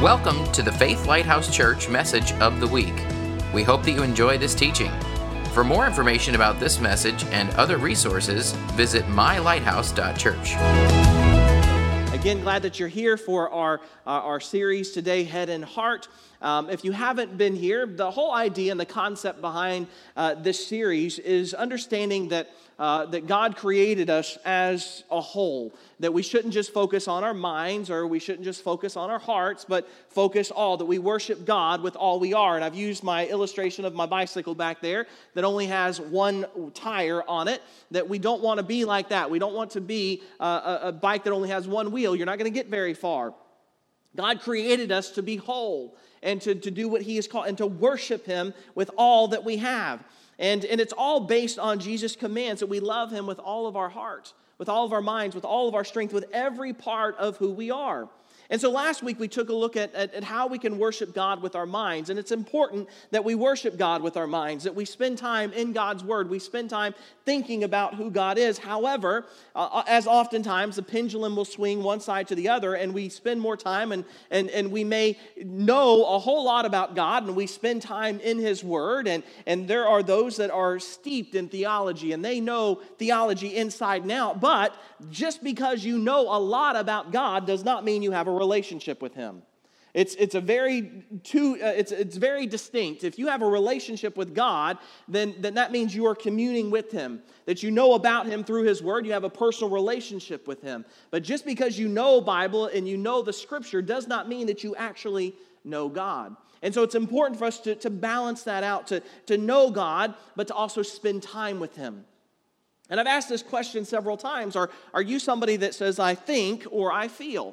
Welcome to the Faith Lighthouse Church Message of the Week. We hope that you enjoy this teaching. For more information about this message and other resources, visit mylighthouse.church. Again, glad that you're here for our series today, Head and Heart. If you haven't been here, the whole idea and the concept behind this series is understanding that God created us as a whole, that we shouldn't just focus on our minds or we shouldn't just focus on our hearts, but focus all, that we worship God with all we are. And I've used my illustration of my bicycle back there that only has one tire on it, that we don't want to be like that. We don't want to be a bike that only has one wheel. You're not going to get very far. God created us to be whole and to do what He has called and to worship Him with all that we have. And it's all based on Jesus' commands that we love Him with all of our hearts, with all of our minds, with all of our strength, with every part of who we are. And so last week we took a look at how we can worship God with our minds. And it's important that we worship God with our minds, that we spend time in God's Word. We spend time thinking about who God is. However, as oftentimes the pendulum will swing one side to the other, and we spend more time and we may know a whole lot about God, and we spend time in His Word. And there are those that are steeped in theology, and they know theology inside and out. But just because you know a lot about God does not mean you have a relationship with Him. It's very distinct. If you have a relationship with God, then that means you are communing with Him, that you know about Him through His Word. You have a personal relationship with Him. But just because you know Bible and you know the Scripture does not mean that you actually know God. And so it's important for us to balance that out, to know God, but to also spend time with Him. And I've asked this question several times. Are you somebody that says, I think or I feel?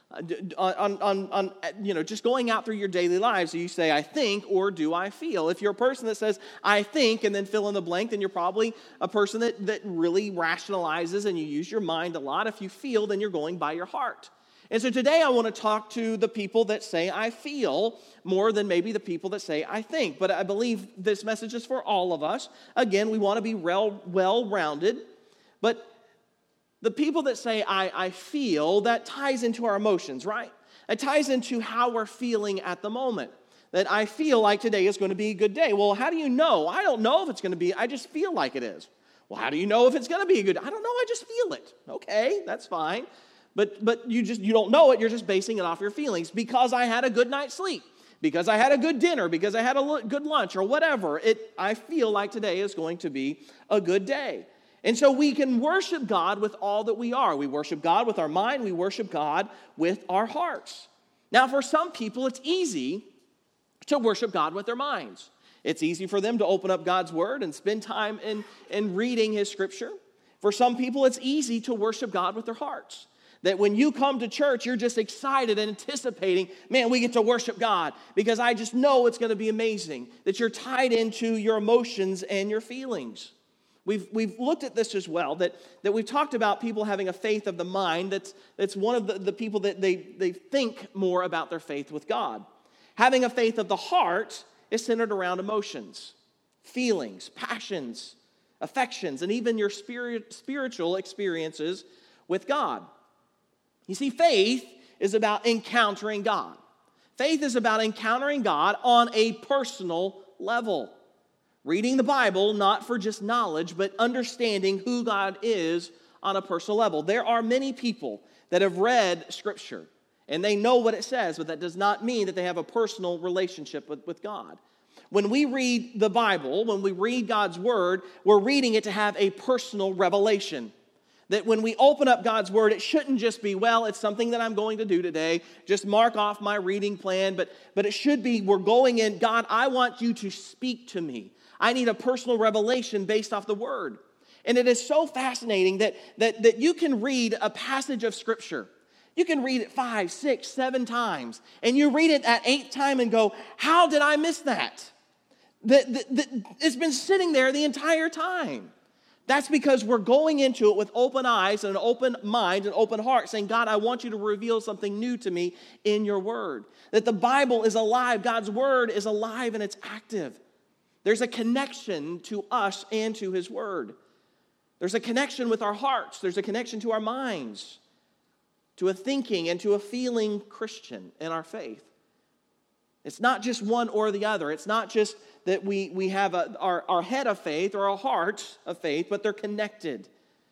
Just going out through your daily lives, do you say, I think, or do I feel? If you're a person that says, I think, and then fill in the blank, then you're probably a person that really rationalizes and you use your mind a lot. If you feel, then you're going by your heart. And so today I want to talk to the people that say, I feel, more than maybe the people that say, I think. But I believe this message is for all of us. Again, we want to be well-rounded, but the people that say, I feel, that ties into our emotions, right? It ties into how we're feeling at the moment. That I feel like today is going to be a good day. Well, how do you know? I don't know if it's going to be. I just feel like it is. Well, how do you know if it's going to be a good day? I don't know. I just feel it. Okay, that's fine. But you don't know it. You're just basing it off your feelings. Because I had a good night's sleep. Because I had a good dinner. Because I had a good lunch or whatever. I feel like today is going to be a good day. And so we can worship God with all that we are. We worship God with our mind. We worship God with our hearts. Now, for some people, it's easy to worship God with their minds. It's easy for them to open up God's Word and spend time in reading His Scripture. For some people, it's easy to worship God with their hearts. That when you come to church, you're just excited and anticipating, man, we get to worship God because I just know it's going to be amazing. That you're tied into your emotions and your feelings. We've looked at this as well, that we've talked about people having a faith of the mind. That's one of the people that they think more about their faith with God. Having a faith of the heart is centered around emotions, feelings, passions, affections, and even your spiritual experiences with God. You see, faith is about encountering God. Faith is about encountering God on a personal level. Reading the Bible, not for just knowledge, but understanding who God is on a personal level. There are many people that have read Scripture, and they know what it says, but that does not mean that they have a personal relationship with God. When we read the Bible, when we read God's Word, we're reading it to have a personal revelation. That when we open up God's Word, it shouldn't just be, well, it's something that I'm going to do today. Just mark off my reading plan. But it should be, we're going in, God, I want you to speak to me. I need a personal revelation based off the Word. And it is so fascinating that you can read a passage of Scripture. You can read it 5, 6, 7 times. And you read it at 8th time and go, how did I miss that? It's been sitting there the entire time. That's because we're going into it with open eyes and an open mind and open heart, saying, God, I want you to reveal something new to me in your Word. That the Bible is alive. God's Word is alive and it's active. There's a connection to us and to His Word. There's a connection with our hearts. There's a connection to our minds, to a thinking and to a feeling Christian in our faith. It's not just one or the other. It's not just that we have our head of faith or our heart of faith, but they're connected.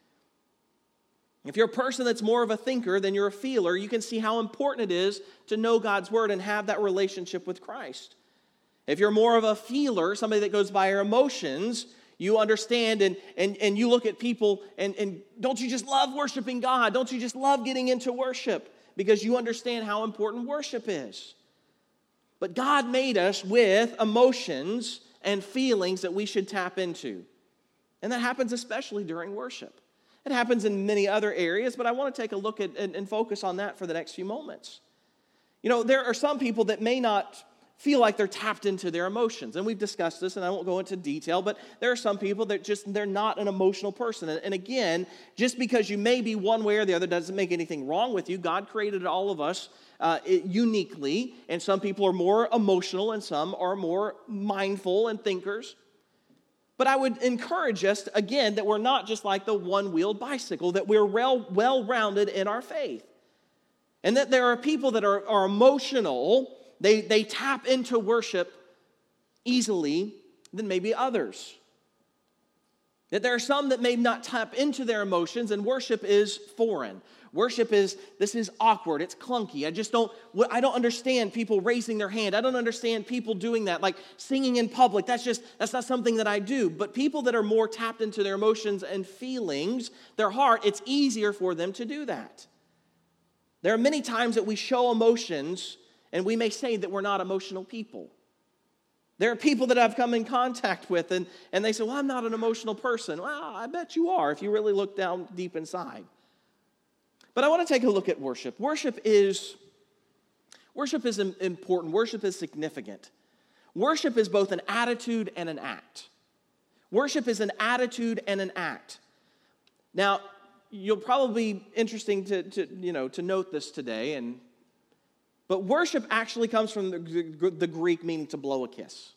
If you're a person that's more of a thinker than you're a feeler, you can see how important it is to know God's word and have that relationship with Christ. If you're more of a feeler, somebody that goes by your emotions, you understand and you look at people and don't you just love worshiping God? Don't you just love getting into worship? Because you understand how important worship is. But God made us with emotions and feelings that we should tap into. And that happens especially during worship. It happens in many other areas, but I want to take a look at and focus on that for the next few moments. You know, there are some people that may not feel like they're tapped into their emotions. And we've discussed this, and I won't go into detail, but there are some people that they're not an emotional person. And again, just because you may be one way or the other doesn't make anything wrong with you. God created all of us uniquely, and some people are more emotional and some are more mindful and thinkers. But I would encourage us, again, that we're not just like the one-wheeled bicycle, that we're well-rounded in our faith. And that there are people that are emotional, they tap into worship easily than maybe others. That there are some that may not tap into their emotions, and worship is foreign. Worship is awkward, it's clunky. I don't understand people raising their hand. I don't understand people doing that, like singing in public. That's not something that I do. But people that are more tapped into their emotions and feelings, their heart, it's easier for them to do that. There are many times that we show emotions, and we may say that we're not emotional people. There are people that I've come in contact with, and they say, well, I'm not an emotional person. Well, I bet you are if you really look down deep inside. But I want to take a look at worship. Worship is important. Worship is significant. Worship is both an attitude and an act. Worship is an attitude and an act. Now, you'll probably be interesting to note this today, but worship actually comes from the Greek meaning to blow a kiss.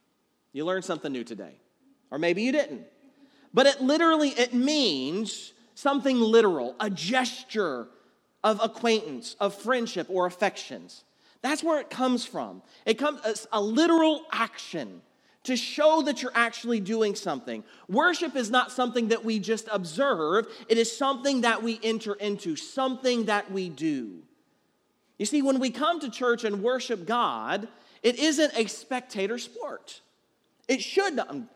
You learned something new today. Or maybe you didn't. But it means something literal, a gesture of acquaintance, of friendship or affections. That's where it comes from. It comes as a literal action to show that you're actually doing something. Worship is not something that we just observe. It is something that we enter into, something that we do. You see, when we come to church and worship God, it isn't a spectator sport. It should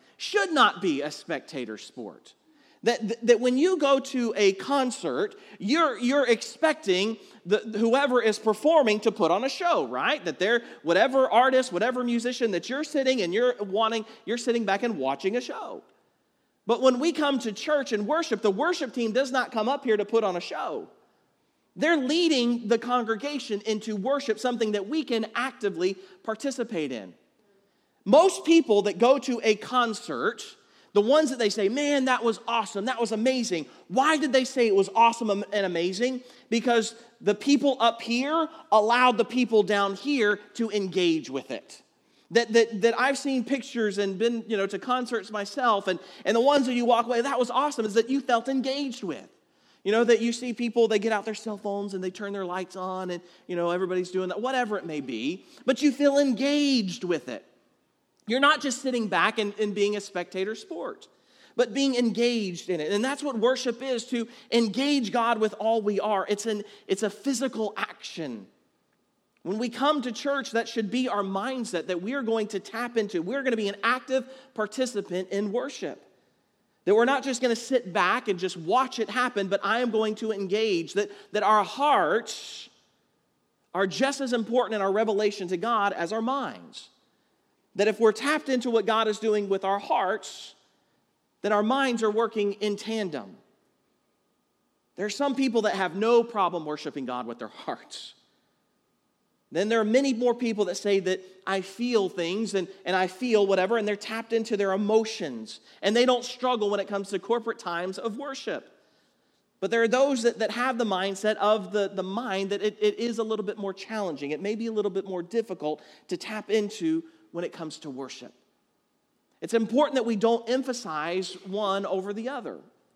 not be a spectator sport. That when you go to a concert, you're expecting whoever is performing to put on a show, right? That they're whatever artist, whatever musician that you're sitting and you're sitting back and watching a show. But when we come to church and worship, the worship team does not come up here to put on a show. They're leading the congregation into worship, something that we can actively participate in. Most people that go to a concert, the ones that they say, man, that was awesome, that was amazing. Why did they say it was awesome and amazing? Because the people up here allowed the people down here to engage with it. That I've seen pictures and been to concerts myself, and the ones that you walk away, that was awesome, is that you felt engaged with. That you see people, they get out their cell phones and they turn their lights on and, everybody's doing that, whatever it may be, but you feel engaged with it. You're not just sitting back and being a spectator sport, but being engaged in it. And that's what worship is, to engage God with all we are. It's a physical action. When we come to church, that should be our mindset, that we are going to tap into. We're going to be an active participant in worship. That we're not just going to sit back and just watch it happen, but I am going to engage. That our hearts are just as important in our revelation to God as our minds. That if we're tapped into what God is doing with our hearts, then our minds are working in tandem. There are some people that have no problem worshiping God with their hearts. Then there are many more people that say that I feel things and I feel whatever, and they're tapped into their emotions. And they don't struggle when it comes to corporate times of worship. But there are those that have the mindset of the mind that it is a little bit more challenging. It may be a little bit more difficult to tap into when it comes to worship. It's important that we don't emphasize one over the other.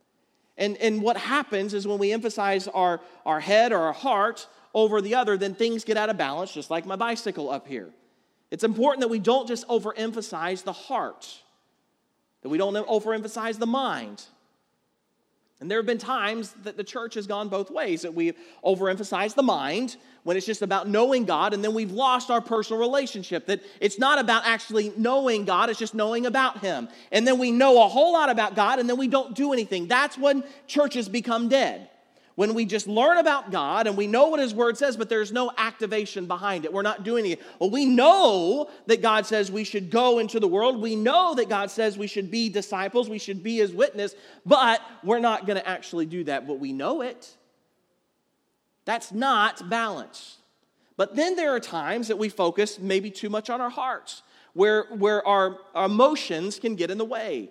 And what happens is when we emphasize our head or our heart over the other, then things get out of balance, just like my bicycle up here. It's important that we don't just overemphasize the heart, that we don't overemphasize the mind. And there have been times that the church has gone both ways, that we've overemphasized the mind when it's just about knowing God, and then we've lost our personal relationship, that it's not about actually knowing God, it's just knowing about Him. And then we know a whole lot about God, and then we don't do anything. That's when churches become dead. When we just learn about God and we know what His Word says, but there's no activation behind it. We're not doing it. Well, we know that God says we should go into the world. We know that God says we should be disciples. We should be His witness. But we're not going to actually do that. But we know it. That's not balance. But then there are times that we focus maybe too much on our hearts, where our emotions can get in the way.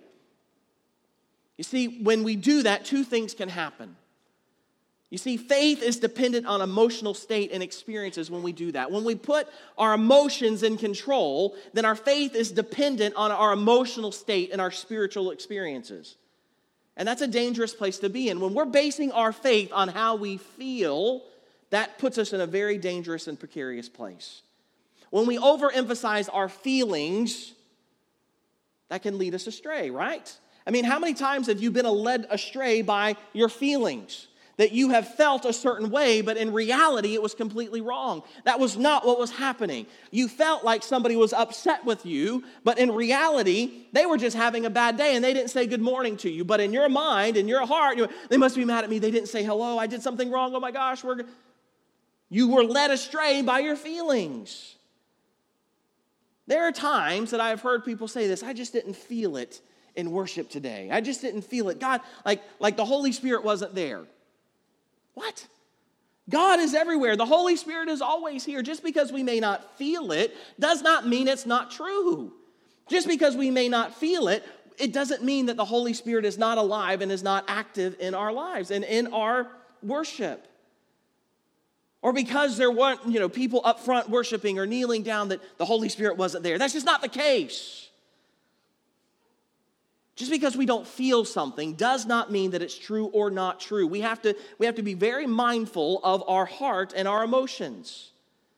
You see, when we do that, two things can happen. You see, faith is dependent on emotional state and experiences when we do that. When we put our emotions in control, then our faith is dependent on our emotional state and our spiritual experiences. And that's a dangerous place to be in. When we're basing our faith on how we feel, that puts us in a very dangerous and precarious place. When we overemphasize our feelings, that can lead us astray, right? I mean, how many times have you been led astray by your feelings? That you have felt a certain way, but in reality, it was completely wrong. That was not what was happening. You felt like somebody was upset with you, but in reality, they were just having a bad day, and they didn't say good morning to you. But in your mind, in your heart, they must be mad at me. They didn't say hello. I did something wrong. Oh my gosh. You were led astray by your feelings. There are times that I've heard people say this, I just didn't feel it in worship today. I just didn't feel it. God, like the Holy Spirit wasn't there. What? God is everywhere. The Holy Spirit is always here. Just because we may not feel it does not mean it's not true. Just because we may not feel it, it doesn't mean that the Holy Spirit is not alive and is not active in our lives and in our worship. Or because there weren't, people up front worshiping or kneeling down that the Holy Spirit wasn't there. That's just not the case. Just because we don't feel something does not mean that it's true or not true. We have to be very mindful of our heart and our emotions.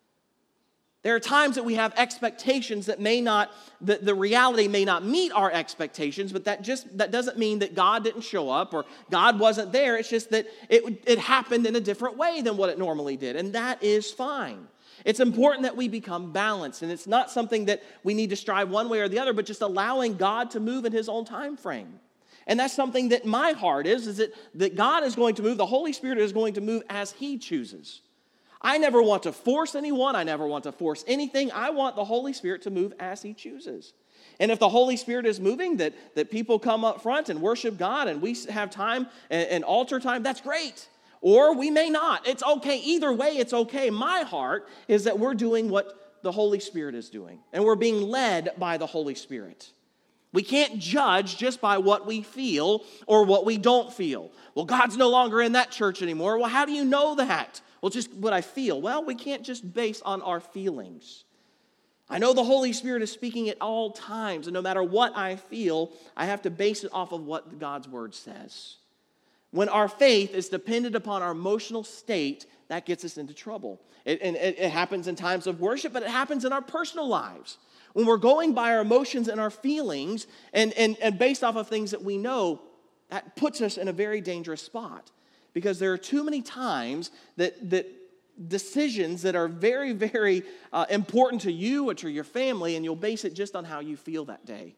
There are times that we have expectations that the reality may not meet our expectations, but that doesn't mean that God didn't show up or God wasn't there. It's just that it happened in a different way than what it normally did, and that is fine. It's important that we become balanced, and it's not something that we need to strive one way or the other, but just allowing God to move in His own time frame. And that's something that my heart is that God is going to move, the Holy Spirit is going to move as He chooses. I never want to force anyone, I never want to force anything. I want the Holy Spirit to move as He chooses. And if the Holy Spirit is moving, that people come up front and worship God, and we have time and altar time, that's great. Or we may not. It's okay. Either way, it's okay. My heart is that we're doing what the Holy Spirit is doing, and we're being led by the Holy Spirit. We can't judge just by what we feel or what we don't feel. Well, God's no longer in that church anymore. Well, how do you know that? Well, just what I feel. Well, we can't just base on our feelings. I know the Holy Spirit is speaking at all times, and no matter what I feel, I have to base it off of what God's Word says. When our faith is dependent upon our emotional state, that gets us into trouble. It happens in times of worship, but it happens in our personal lives. When we're going by our emotions and our feelings and based off of things that we know, that puts us in a very dangerous spot. Because there are too many times that decisions that are very, very important to you or to your family, and you'll base it just on how you feel that day.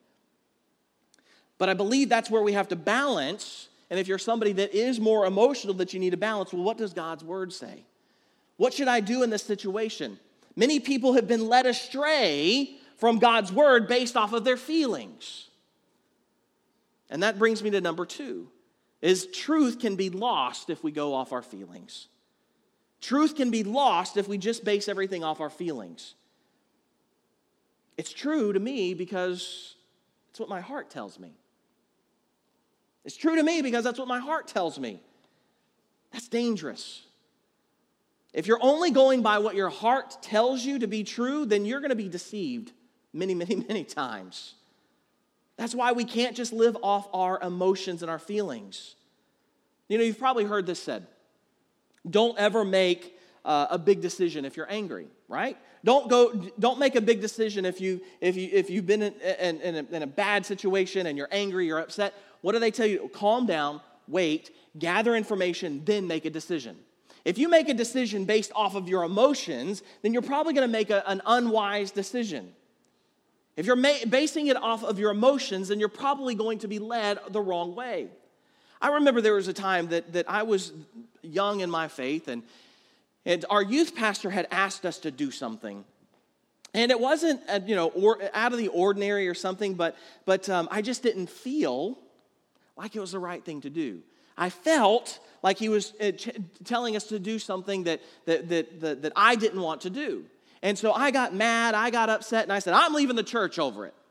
But I believe that's where we have to balance. And if you're somebody that is more emotional that you need to balance, well, what does God's Word say? What should I do in this situation? Many people have been led astray from God's Word based off of their feelings. And that brings me to number 2, is truth can be lost if we go off our feelings. Truth can be lost if we just base everything off our feelings. It's true to me because it's what my heart tells me. It's true to me because that's what my heart tells me. That's dangerous. If you're only going by what your heart tells you to be true, then you're going to be deceived many, many, many times. That's why we can't just live off our emotions and our feelings. You've probably heard this said. Don't ever make a big decision if you're angry, right? Don't make a big decision if you've been in a bad situation and you're angry, you're upset. What do they tell you? Calm down, wait, gather information, then make a decision. If you make a decision based off of your emotions, then you're probably going to make an unwise decision. If you're basing it off of your emotions, then you're probably going to be led the wrong way. I remember there was a time that I was young in my faith, and our youth pastor had asked us to do something. And it wasn't, out of the ordinary or something, but I just didn't feel like it was the right thing to do. I felt like he was telling us to do something that I didn't want to do. And so I got mad, I got upset, and I said, I'm leaving the church over it.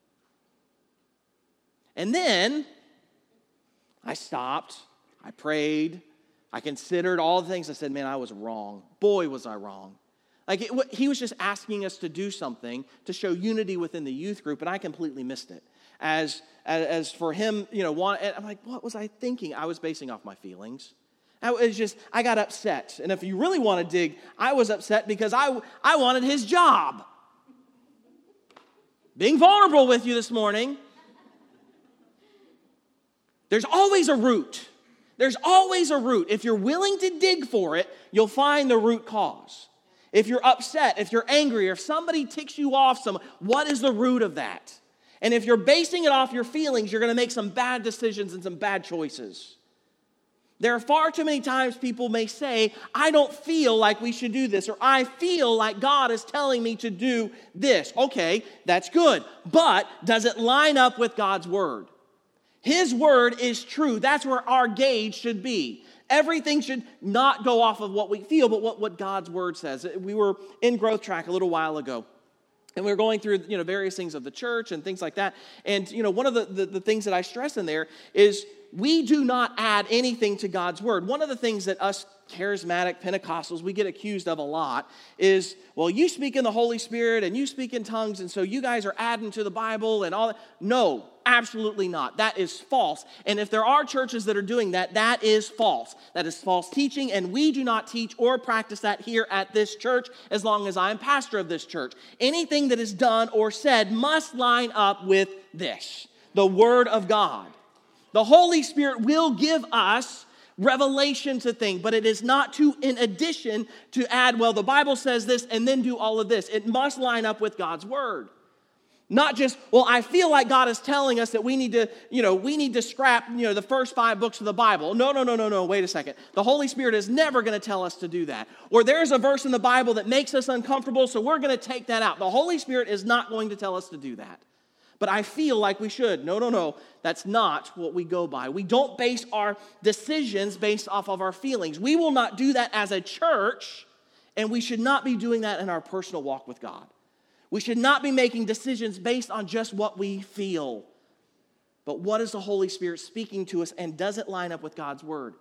And then I stopped, I prayed, I considered all the things. I said, man, I was wrong. Boy, was I wrong. He was just asking us to do something to show unity within the youth group, and I completely missed it. As for him, I'm like, what was I thinking? I was basing off my feelings. I got upset. And if you really want to dig, I was upset because I wanted his job. Being vulnerable with you this morning. There's always a root. There's always a root. If you're willing to dig for it, you'll find the root cause. If you're upset, if you're angry, or if somebody ticks you off, what is the root of that? And if you're basing it off your feelings, you're going to make some bad decisions and some bad choices. There are far too many times people may say, I don't feel like we should do this, or I feel like God is telling me to do this. Okay, that's good. But does it line up with God's word? His word is true. That's where our gauge should be. Everything should not go off of what we feel, but what God's word says. We were in Growth Track a little while ago, and we were going through various things of the church and things like that. And one of the things that I stress in there is we do not add anything to God's word. One of the things that us charismatic Pentecostals, we get accused of a lot is, well, you speak in the Holy Spirit and you speak in tongues, and so you guys are adding to the Bible and all that. No, absolutely not. That is false. And if there are churches that are doing that, that is false. That is false teaching, and we do not teach or practice that here at this church as long as I'm pastor of this church. Anything that is done or said must line up with this, the Word of God. The Holy Spirit will give us revelation to things, but it is not in addition to add, well, the Bible says this and then do all of this. It must line up with God's word. Not just, well, I feel like God is telling us that we need to scrap, the first 5 books of the Bible. No, wait a second. The Holy Spirit is never going to tell us to do that. Or there's a verse in the Bible that makes us uncomfortable, so we're going to take that out. The Holy Spirit is not going to tell us to do that. But I feel like we should. No. That's not what we go by. We don't base our decisions based off of our feelings. We will not do that as a church, and we should not be doing that in our personal walk with God. We should not be making decisions based on just what we feel. But what is the Holy Spirit speaking to us, and does it line up with God's word?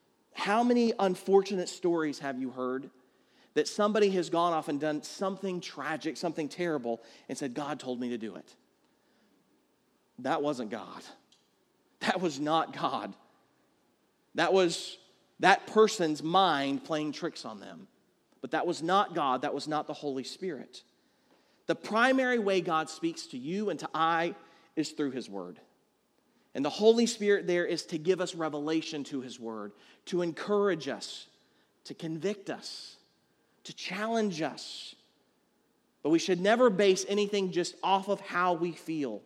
How many unfortunate stories have you heard that somebody has gone off and done something tragic, something terrible, and said, God told me to do it? That wasn't God. That was not God. That was that person's mind playing tricks on them. But that was not God. That was not the Holy Spirit. The primary way God speaks to you and to I is through His Word. And the Holy Spirit there is to give us revelation to His Word, to encourage us, to convict us, to challenge us. But we should never base anything just off of how we feel.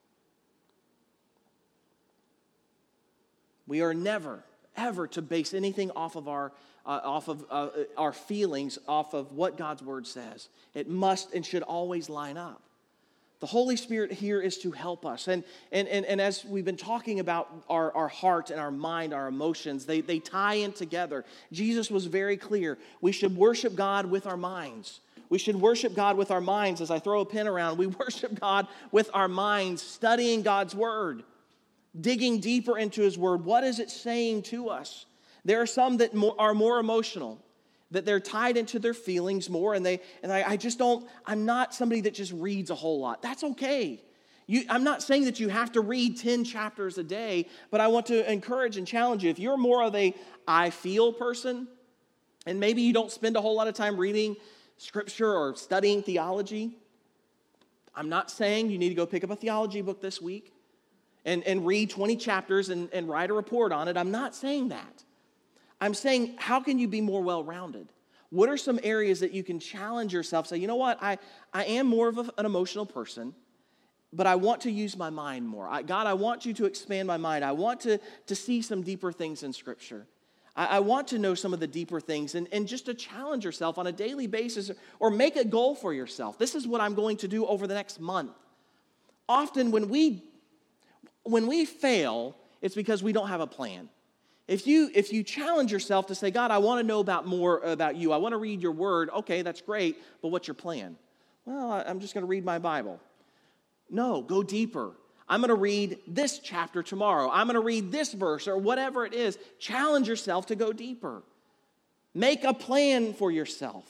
We are never, ever to base anything off of our feelings, off of what God's Word says. It must and should always line up. The Holy Spirit here is to help us. And as we've been talking about our heart and our mind, our emotions, they tie in together. Jesus was very clear. We should worship God with our minds. We should worship God with our minds. As I throw a pen around, we worship God with our minds, studying God's Word. Digging deeper into His Word. What is it saying to us? There are some that are more emotional, that they're tied into their feelings more, I'm not somebody that just reads a whole lot. That's okay. I'm not saying that you have to read 10 chapters a day, but I want to encourage and challenge you. If you're more of a I feel person, and maybe you don't spend a whole lot of time reading Scripture or studying theology. I'm not saying you need to go pick up a theology book this week and read 20 chapters and write a report on it. I'm not saying that. I'm saying, how can you be more well-rounded? What are some areas that you can challenge yourself? Say, you know what, I am more of an emotional person, but I want to use my mind more. God, I want you to expand my mind. I want to see some deeper things in Scripture. I want to know some of the deeper things and just to challenge yourself on a daily basis or make a goal for yourself. This is what I'm going to do over the next month. Often when we fail, it's because we don't have a plan. If you challenge yourself to say, God, I want to know more about you. I want to read your word. Okay, that's great, but what's your plan? Well, I'm just going to read my Bible. No, go deeper. I'm going to read this chapter tomorrow. I'm going to read this verse or whatever it is. Challenge yourself to go deeper. Make a plan for yourself.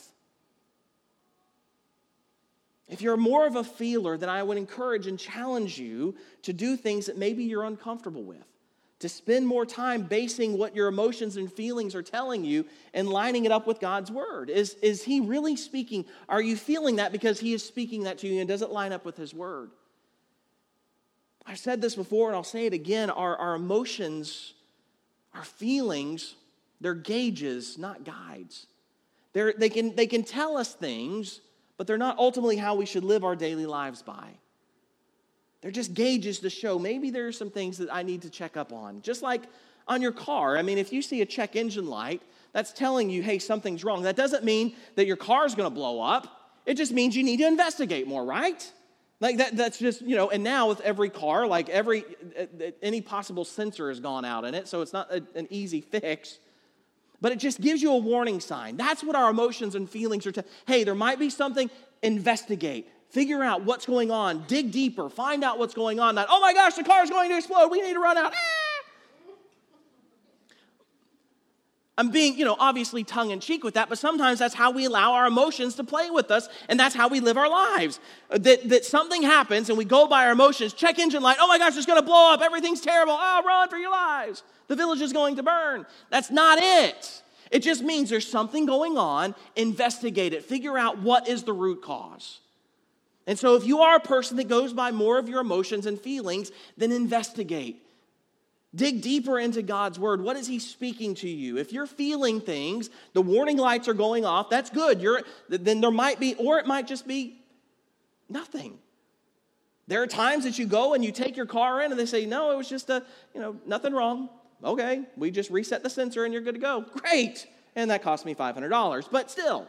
If you're more of a feeler, then I would encourage and challenge you to do things that maybe you're uncomfortable with. To spend more time basing what your emotions and feelings are telling you and lining it up with God's word. Is he really speaking? Are you feeling that because he is speaking that to you and does it line up with his word? I've said this before and I'll say it again. Our emotions, our feelings, they're gauges, not guides. They can tell us things, but they're not ultimately how we should live our daily lives by. They're just gauges to show maybe there are some things that I need to check up on. Just like on your car. I mean, if you see a check engine light, that's telling you, hey, something's wrong. That doesn't mean that your car's going to blow up. It just means you need to investigate more, right? Like that's just, and now with every car, like any possible sensor has gone out in it, so it's not an easy fix. But it just gives you a warning sign. That's what our emotions and feelings are. Hey, there might be something, investigate. Figure out what's going on. Dig deeper. Find out what's going on. Not, oh my gosh, the car is going to explode. We need to run out. I'm being, obviously tongue-in-cheek with that, but sometimes that's how we allow our emotions to play with us, and that's how we live our lives. That something happens, and we go by our emotions, check engine light, oh my gosh, it's going to blow up, everything's terrible, run for your lives. The village is going to burn. That's not it. It just means there's something going on. Investigate it. Figure out what is the root cause. And so if you are a person that goes by more of your emotions and feelings, then investigate. Dig deeper into God's word. What is he speaking to you? If you're feeling things, the warning lights are going off, that's good. Then there might be, or it might just be nothing. There are times that you go and you take your car in and they say, no, it was just nothing wrong. Okay, we just reset the sensor and you're good to go. Great. And that cost me $500, but still.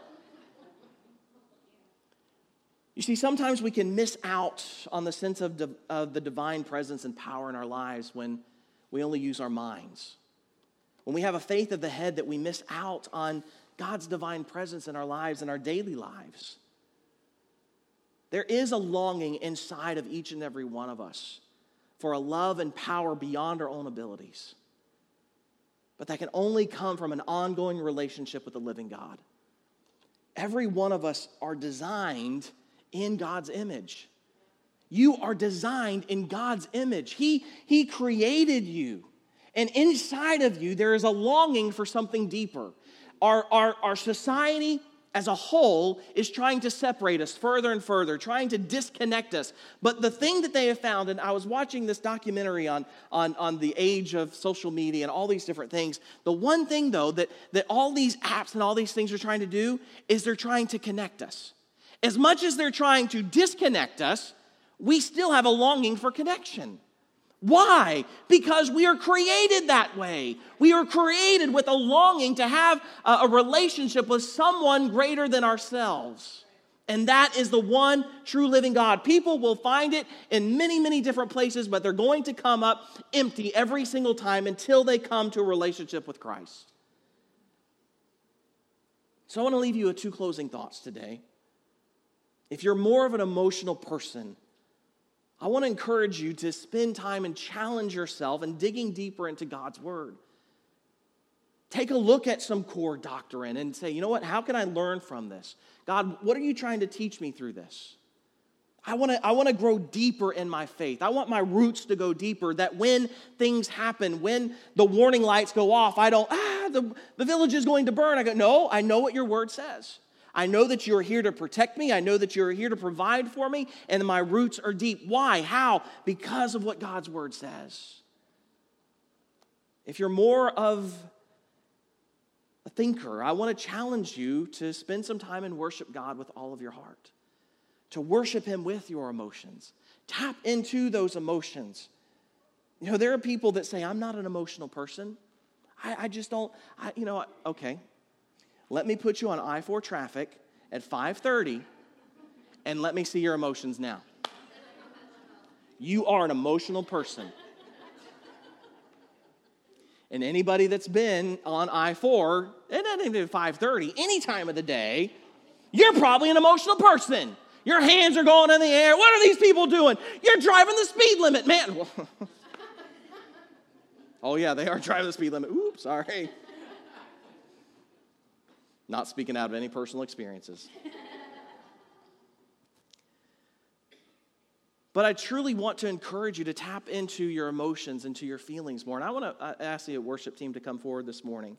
You see, sometimes we can miss out on the sense of the divine presence and power in our lives when we only use our minds. When we have a faith of the head that we miss out on God's divine presence in our lives and our daily lives. There is a longing inside of each and every one of us for a love and power beyond our own abilities. But that can only come from an ongoing relationship with the living God. Every one of us are designed in God's image. You are designed in God's image. He created you. And inside of you, there is a longing for something deeper. Our society as a whole is trying to separate us further and further, trying to disconnect us. But the thing that they have found, and I was watching this documentary on the age of social media and all these different things. The one thing, though, that all these apps and all these things are trying to do is they're trying to connect us. As much as they're trying to disconnect us, we still have a longing for connection. Why? Because we are created that way. We are created with a longing to have a relationship with someone greater than ourselves. And that is the one true living God. People will find it in many, many different places, but they're going to come up empty every single time until they come to a relationship with Christ. So I want to leave you with two closing thoughts today. If you're more of an emotional person, I want to encourage you to spend time and challenge yourself in digging deeper into God's word. Take a look at some core doctrine and say, you know what, how can I learn from this? God, what are you trying to teach me through this? I want to grow deeper in my faith. I want my roots to go deeper, that when things happen, when the warning lights go off, I don't, the village is going to burn. I go, no, I know what your word says. I know that you're here to protect me. I know that you're here to provide for me, and my roots are deep. Why? How? Because of what God's word says. If you're more of a thinker, I want to challenge you to spend some time and worship God with all of your heart, to worship him with your emotions. Tap into those emotions. You know, there are people that say, I'm not an emotional person. I just don't, okay. Let me put you on I-4 traffic at 5:30 and let me see your emotions now. You are an emotional person. And anybody that's been on I-4, and not even 5:30, any time of the day, you're probably an emotional person. Your hands are going in the air. What are these people doing? You're driving the speed limit, man. Oh, yeah, they are driving the speed limit. Oops, sorry. Not speaking out of any personal experiences. But I truly want to encourage you to tap into your emotions, into your feelings more. And I want to ask the worship team to come forward this morning.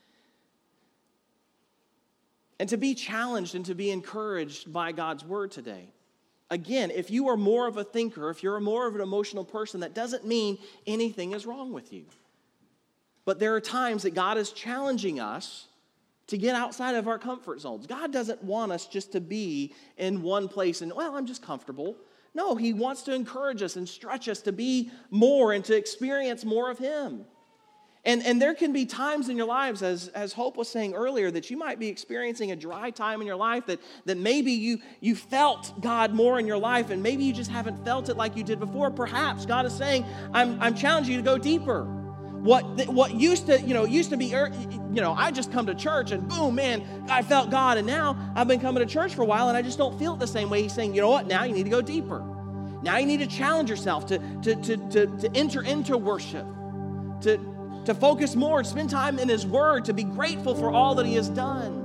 And to be challenged and to be encouraged by God's word today. Again, if you are more of a thinker, if you're more of an emotional person, that doesn't mean anything is wrong with you. But there are times that God is challenging us to get outside of our comfort zones. God doesn't want us just to be in one place and, well, I'm just comfortable. No, he wants to encourage us and stretch us to be more and to experience more of him. And there can be times in your lives, as Hope was saying earlier, that you might be experiencing a dry time in your life, that maybe you felt God more in your life, and maybe you just haven't felt it like you did before. Perhaps God is saying, I'm challenging you to go deeper. What used to be, I just come to church and boom, man, I felt God, and now I've been coming to church for a while and I just don't feel it the same way. He's saying, you know what, now you need to go deeper. Now you need to challenge yourself to enter into worship, to focus more, to spend time in his word, to be grateful for all that he has done.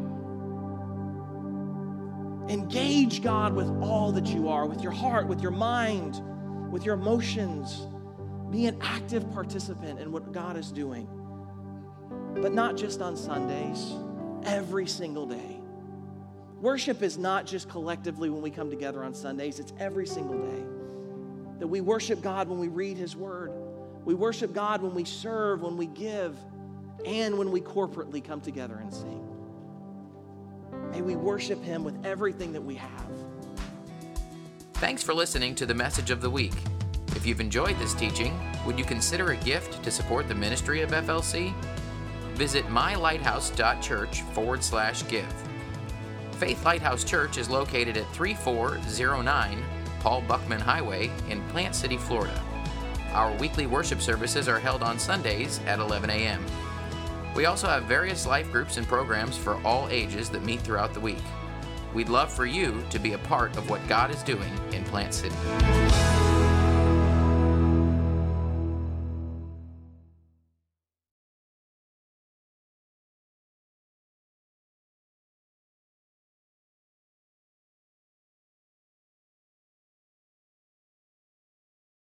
Engage God with all that you are, with your heart, with your mind, with your emotions. Be an active participant in what God is doing. But not just on Sundays, every single day. Worship is not just collectively when we come together on Sundays, it's every single day. That we worship God when we read his word. We worship God when we serve, when we give, and when we corporately come together and sing. May we worship him with everything that we have. Thanks for listening to the Message of the Week. If you've enjoyed this teaching, would you consider a gift to support the ministry of FLC? Visit mylighthouse.church/give. Faith Lighthouse Church is located at 3409 Paul Buckman Highway in Plant City, Florida. Our weekly worship services are held on Sundays at 11 a.m. We also have various life groups and programs for all ages that meet throughout the week. We'd love for you to be a part of what God is doing in Plant City.